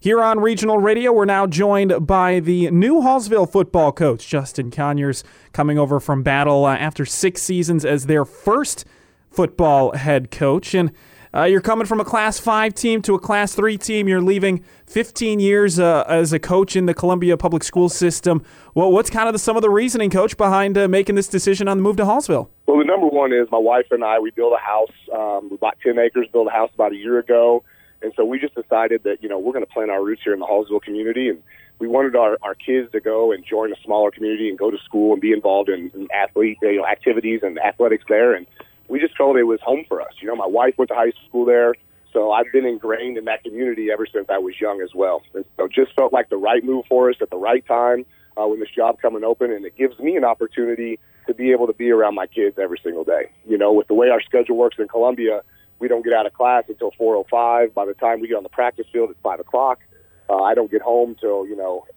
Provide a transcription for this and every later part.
Here on Regional Radio, we're now joined by the new Hallsville football coach, Justin Conyers, coming over from Battle after 6 seasons as their first football head coach. And you're coming from a Class 5 team to a Class 3 team. You're leaving 15 years as a coach in the Columbia Public School system. Well, what's kind of some of the reasoning, Coach, behind making this decision on the move to Hallsville? Well, the number one is my wife and I, we built a house. We bought 10 acres, built a house about a year ago. And so we just decided that, we're going to plant our roots here in the Hallsville community. And we wanted our kids to go and join a smaller community and go to school and be involved in activities and athletics there. And we just felt it was home for us. My wife went to high school there, so I've been ingrained in that community ever since I was young as well. And so it just felt like the right move for us at the right time when this job coming open, and it gives me an opportunity to be able to be around my kids every single day. With the way our schedule works in Columbia, we don't get out of class until 4:05. By the time we get on the practice field, it's 5 o'clock. I don't get home till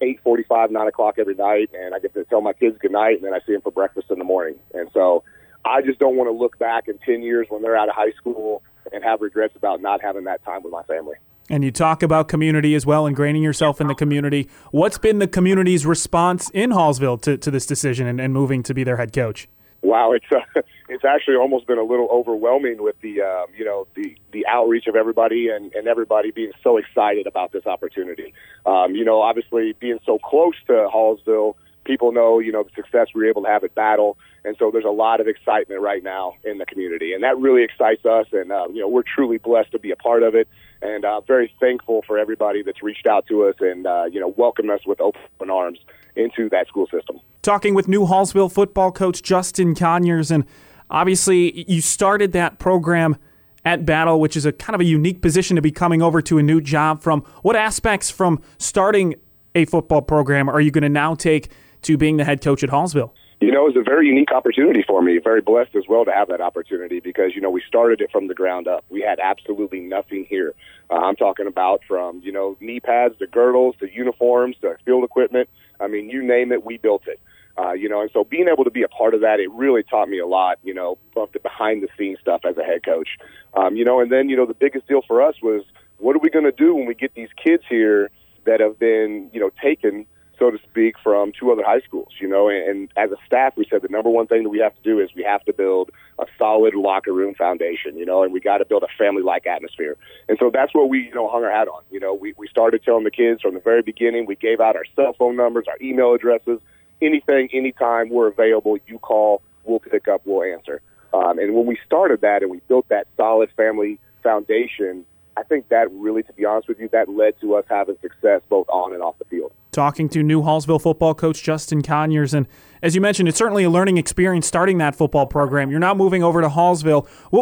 8:45, 9 o'clock every night, and I get to tell my kids good night, and then I see them for breakfast in the morning. And so I just don't want to look back in 10 years when they're out of high school and have regrets about not having that time with my family. And you talk about community as well, ingraining yourself in the community. What's been the community's response in Hallsville to this decision and moving to be their head coach? Wow, it's actually almost been a little overwhelming with the outreach of everybody and everybody being so excited about this opportunity. Obviously being so close to Hallsville, people know, the success we were able to have at Battle. And so there's a lot of excitement right now in the community. And that really excites us. And, we're truly blessed to be a part of it. And very thankful for everybody that's reached out to us and, welcomed us with open arms into that school system. Talking with new Hallsville football coach Justin Conyers. And obviously you started that program at Battle, which is a kind of a unique position to be coming over to a new job from. What aspects from starting a football program are you going to now take to being the head coach at Hallsville? It's a very unique opportunity for me. Very blessed as well to have that opportunity because, we started it from the ground up. We had absolutely nothing here. I'm talking about from, knee pads to girdles to uniforms to field equipment. I mean, you name it, we built it. And so being able to be a part of that, it really taught me a lot, of the behind-the-scenes stuff as a head coach. And then, the biggest deal for us was what are we going to do when we get these kids here that have been, taken, so to speak, from 2 other high schools, and as a staff, we said the number one thing that we have to do is we have to build a solid locker room foundation, and we got to build a family-like atmosphere. And so that's what we, hung our hat on. We started telling the kids from the very beginning, we gave out our cell phone numbers, our email addresses, anything, anytime we're available, you call, we'll pick up, we'll answer. And when we started that and we built that solid family foundation, I think that really, to be honest with you, that led to us having success both on and off the field. Talking to new Hallsville football coach Justin Conyers, and as you mentioned, it's certainly a learning experience starting that football program. You're now moving over to Hallsville.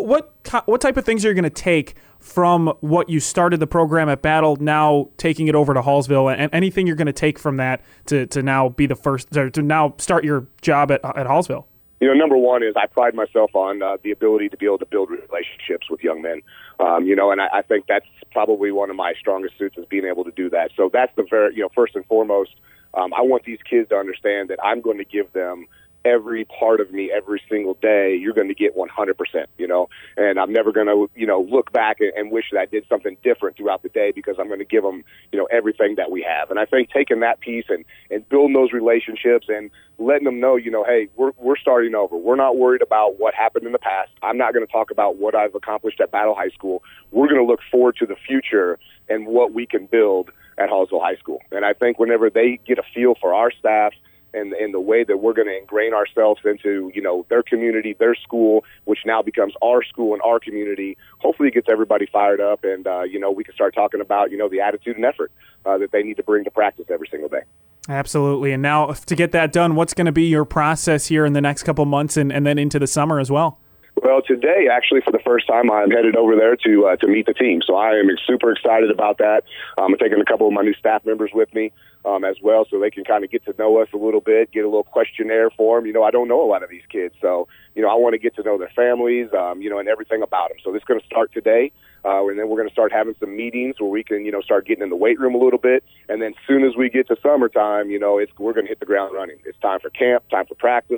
What type of things are you going to take from what you started the program at Battle, now taking it over to Hallsville, and anything you're going to take from that to now be the first to now start your job at Hallsville? Number one is I pride myself on the ability to be able to build relationships with young men. And I think that's probably one of my strongest suits is being able to do that. So that's the very, first and foremost, I want these kids to understand that I'm going to give them every part of me every single day. You're going to get 100%, and I'm never going to, look back and wish that I did something different throughout the day because I'm going to give them, everything that we have. And I think taking that piece and building those relationships and letting them know, hey, we're starting over. We're not worried about what happened in the past. I'm not going to talk about what I've accomplished at Battle High School. We're going to look forward to the future and what we can build at Hallsville High School. And I think whenever they get a feel for our staff and the way that we're going to ingrain ourselves into, their community, their school, which now becomes our school and our community, hopefully it gets everybody fired up and, we can start talking about, the attitude and effort that they need to bring to practice every single day. Absolutely. And now to get that done, what's going to be your process here in the next couple months and then into the summer as well? Well, today, actually, for the first time, I'm headed over there to meet the team. So I am super excited about that. I'm taking a couple of my new staff members with me as well so they can kind of get to know us a little bit, get a little questionnaire for them. I don't know a lot of these kids. So, I want to get to know their families, and everything about them. So this is going to start today. And then we're going to start having some meetings where we can, start getting in the weight room a little bit. And then as soon as we get to summertime, we're going to hit the ground running. It's time for camp, time for practice.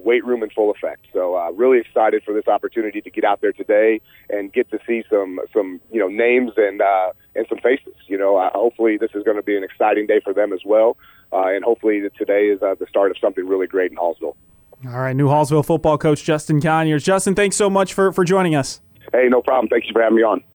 weight room in full effect. So really excited for this opportunity to get out there today and get to see some names and some faces. Hopefully this is going to be an exciting day for them as well, and hopefully today is the start of something really great in Hallsville. All right, new Hallsville football coach Justin Conyers. Justin, thanks so much for joining us. Hey, no problem. Thank you for having me on.